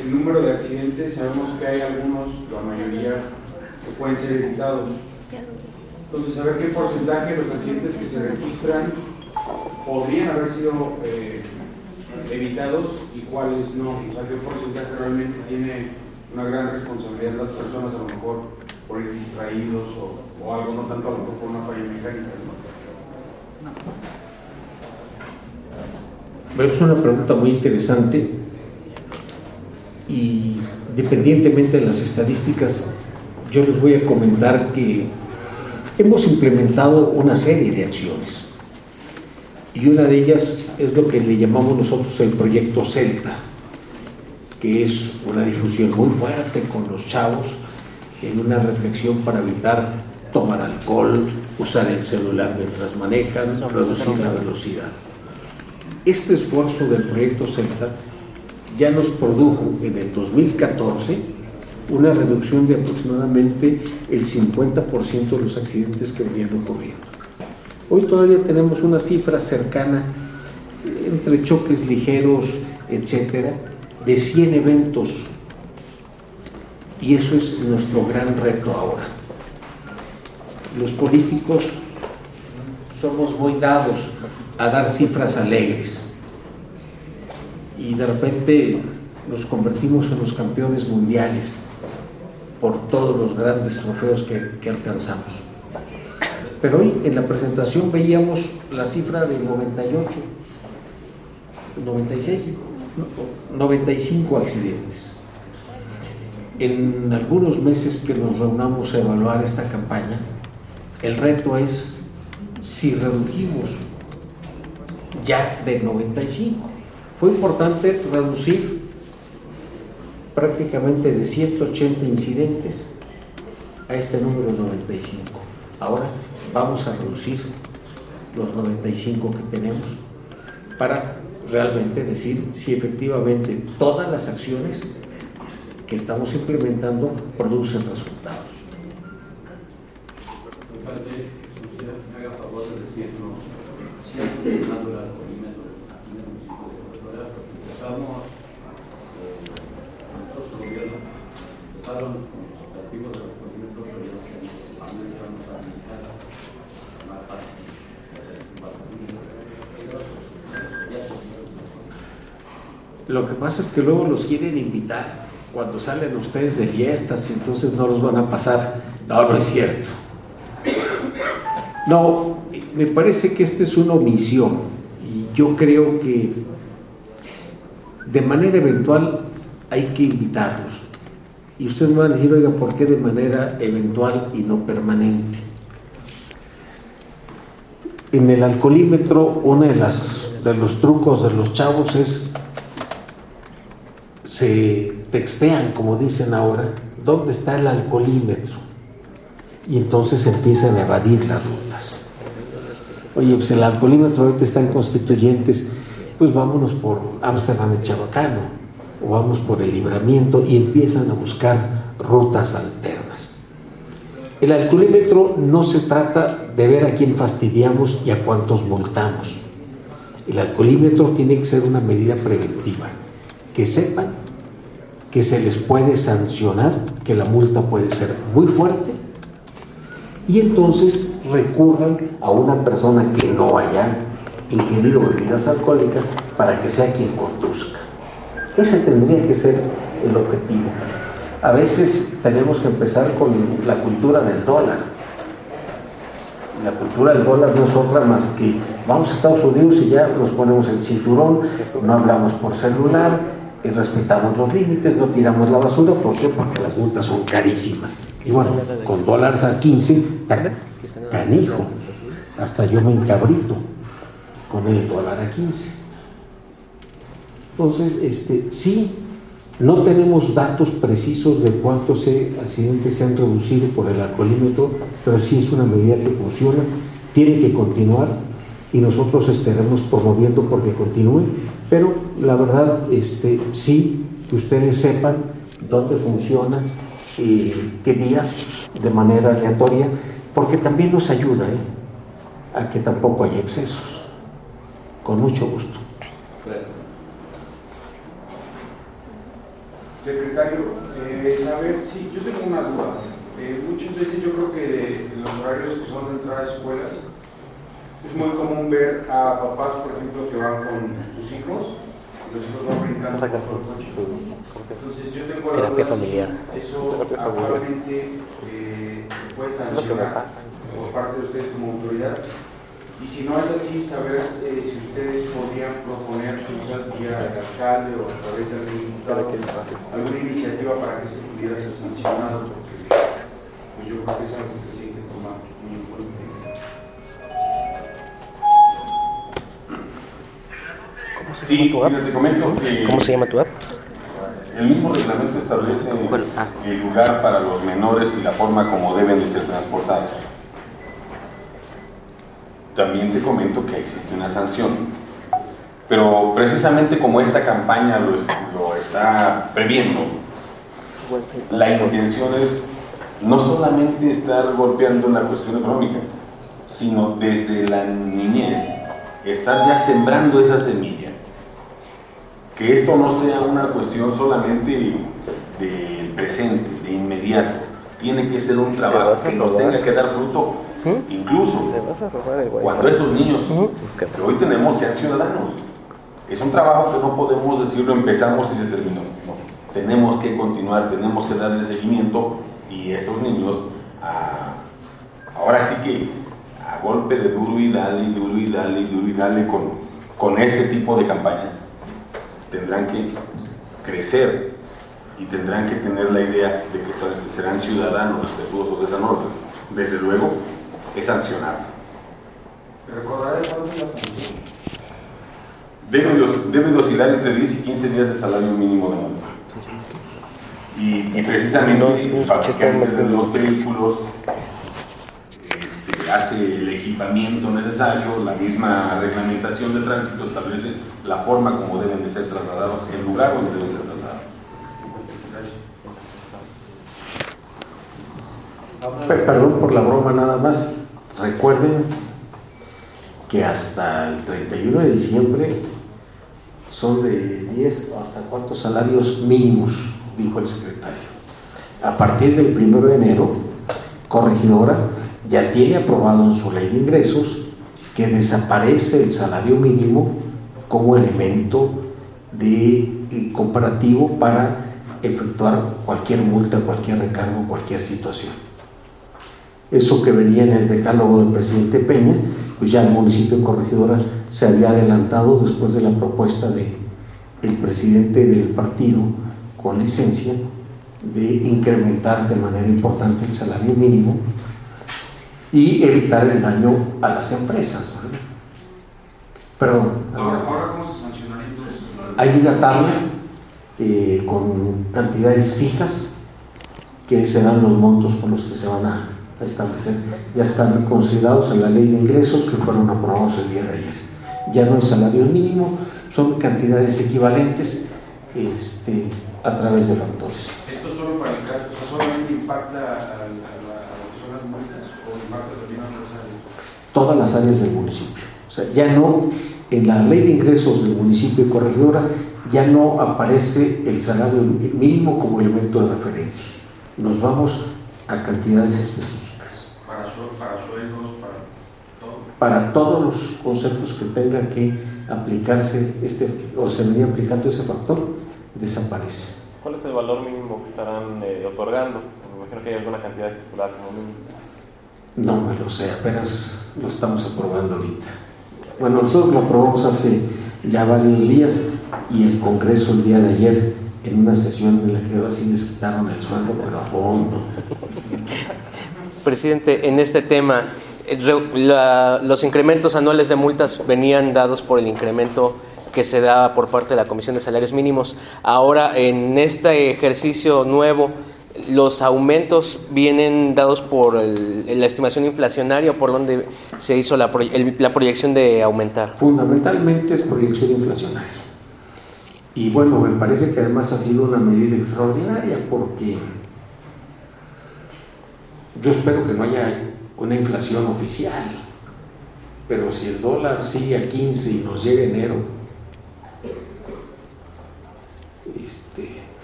el número de accidentes, sabemos que hay algunos, la mayoría, que pueden ser evitados. Entonces, saber qué porcentaje de los accidentes que se registran podrían haber sido evitados y cuáles no. O sea, qué porcentaje realmente tiene una gran responsabilidad las personas, a lo mejor por ir distraídos o algo, no tanto a lo mejor por una falla mecánica, ¿no? Es una pregunta muy interesante y dependientemente de las estadísticas, yo les voy a comentar que hemos implementado una serie de acciones y una de ellas es lo que le llamamos nosotros el proyecto Celta, que es una difusión muy fuerte con los chavos en una reflexión para evitar tomar alcohol, usar el celular mientras manejan, reducir la velocidad. Este esfuerzo del proyecto Celta ya nos produjo en el 2014 una reducción de aproximadamente el 50% de los accidentes que venían ocurriendo. Hoy todavía tenemos una cifra cercana, entre choques ligeros, etcétera, de 100 eventos, y eso es nuestro gran reto ahora. Los políticos somos muy dados a dar cifras alegres y de repente nos convertimos en los campeones mundiales por todos los grandes trofeos que alcanzamos. Pero hoy en la presentación veíamos la cifra de 95 accidentes. En algunos meses que nos reunamos a evaluar esta campaña, el reto es si redujimos ya de 95. Fue importante reducir prácticamente de 180 incidentes a este número 95. Ahora vamos a reducir los 95 que tenemos para realmente decir si efectivamente todas las acciones que estamos implementando producen resultados. Me haga favor de decirnos si hay utilizando el alcoholímetro aquí en el municipio de Corredora, porque empezamos, nosotros el gobierno empezaron con los operativos del alcoholímetro, pero ya vamos a aplicar más fácil. Lo que pasa es que luego los quieren invitar cuando salen ustedes de fiestas y entonces no los van a pasar. No, no es cierto. No, me parece que esta es una omisión y yo creo que de manera eventual hay que invitarlos. Y ustedes me van a decir, oiga, ¿por qué de manera eventual y no permanente? En el alcoholímetro, uno de los trucos de los chavos es se textean, como dicen ahora, ¿dónde está el alcoholímetro? Y entonces empiezan a evadir las rutas. Oye, pues el alcoholímetro ahorita está en Constituyentes, pues vámonos por Ámsterdam de Chabacano, o vamos por el Libramiento, y empiezan a buscar rutas alternas. El alcoholímetro no se trata de ver a quién fastidiamos y a cuántos multamos. El alcoholímetro tiene que ser una medida preventiva, que sepan que se les puede sancionar, que la multa puede ser muy fuerte, y entonces recurran a una persona que no haya ingerido bebidas alcohólicas para que sea quien conduzca. Ese tendría que ser el objetivo. A veces tenemos que empezar con la cultura del dólar. La cultura del dólar no es otra más que vamos a Estados Unidos y ya nos ponemos el cinturón, no hablamos por celular, y respetamos los límites, no tiramos la basura. ¿Por qué? Porque las multas son carísimas. Y bueno, con dólares a 15, canijo, hasta yo me encabrito con el dólar a 15. Entonces, sí, no tenemos datos precisos de cuántos accidentes se han reducido por el alcoholímetro, pero sí es una medida que funciona, tiene que continuar y nosotros estaremos promoviendo porque continúe, pero la verdad, sí, que ustedes sepan dónde funciona y qué días de manera aleatoria, porque también nos ayuda a que tampoco haya excesos. Con mucho gusto. Secretario, saber si yo tengo una duda. Muchas veces yo creo que en los horarios que son de entrada a escuelas es muy común ver a papás, por ejemplo, que van con sus hijos y los hijos van brincando por los coches. Entonces yo tengo la duda familiar. Si eso actualmente se puede sancionar por parte de ustedes como autoridad. Y si no es así, saber si ustedes podrían proponer, quizás vía el alcalde o a través de algún diputado, alguna iniciativa para que esto pudiera ser sancionado, porque pues yo creo que es algo que se tiene que tomar muy en cuenta. Sí, te comento que ¿Cómo se llama tu app? el mismo reglamento establece el lugar para los menores y la forma como deben de ser transportados. También te comento que existe una sanción, pero precisamente como esta campaña lo está previendo, la intención es no solamente estar golpeando la cuestión económica, sino desde la niñez estar ya sembrando esa semilla. Que esto no sea una cuestión solamente del presente, de inmediato. Tiene que ser un trabajo que nos tenga que dar fruto, incluso cuando esos niños que hoy tenemos sean ciudadanos. Es un trabajo que no podemos decirlo empezamos y se terminó. No. Tenemos que continuar, tenemos que darle seguimiento y esos niños, ahora sí que a golpe de duro y dale, duro y dale, duro y dale con este tipo de campañas, tendrán que crecer y tendrán que tener la idea de que serán ciudadanos respetuosos de esa norma. Desde luego, es sancionado. ¿Recordar el valor de la sanción? Debe de oscilar entre 10 y 15 días de salario mínimo de multa. Y precisamente el fabricante de los vehículos hace el equipamiento necesario, la misma reglamentación de tránsito establece la forma como deben de ser trasladados, el lugar donde deben ser trasladados. Perdón por la broma nada más. Recuerden que hasta el 31 de diciembre son de 10 hasta cuántos salarios mínimos, dijo el secretario. A partir del 1 de enero, Corregidora ya tiene aprobado en su ley de ingresos que desaparece el salario mínimo como elemento de comparativo para efectuar cualquier multa, cualquier recargo, cualquier situación. Eso que venía en el decálogo del presidente Peña, pues ya el municipio de Corregidora se había adelantado después de la propuesta del presidente del partido con licencia de incrementar de manera importante el salario mínimo y evitar el daño a las empresas. Perdón. Ahora ¿cómo se sancionaría eso? Hay una tabla con cantidades fijas que serán los montos con los que se van a establecer. Ya están considerados en la ley de ingresos que fueron aprobados el día de ayer. Ya no es salario mínimo, son cantidades equivalentes a través de factores. ¿Esto solo para el caso, solamente impacta a lo que son las multas o impacta también a otras áreas? Todas las áreas del municipio. O sea, ya no, en la ley de ingresos del municipio de Corregidora, ya no aparece el salario mínimo como elemento de referencia. Nos vamos a cantidades específicas. Para sueldos, para todo. Para todos los conceptos que tengan que aplicarse o se venía aplicando ese factor, desaparece. ¿Cuál es el valor mínimo que estarán otorgando? Me imagino que hay alguna cantidad estipulada como mínimo. No me lo sé, apenas lo estamos aprobando ahorita. Bueno, nosotros lo aprobamos hace ya varios días y el Congreso el día de ayer, en una sesión en la que ahora sí les quitaron el sueldo, pero a fondo. Presidente, en este tema, los incrementos anuales de multas venían dados por el incremento que se da por parte de la Comisión de Salarios Mínimos. Ahora, en este ejercicio nuevo, ¿los aumentos vienen dados por la estimación inflacionaria o por dónde se hizo la proyección de aumentar? Fundamentalmente es proyección inflacionaria. Y bueno, me parece que además ha sido una medida extraordinaria porque yo espero que no haya una inflación oficial, pero si el dólar sigue a 15 y nos llega enero,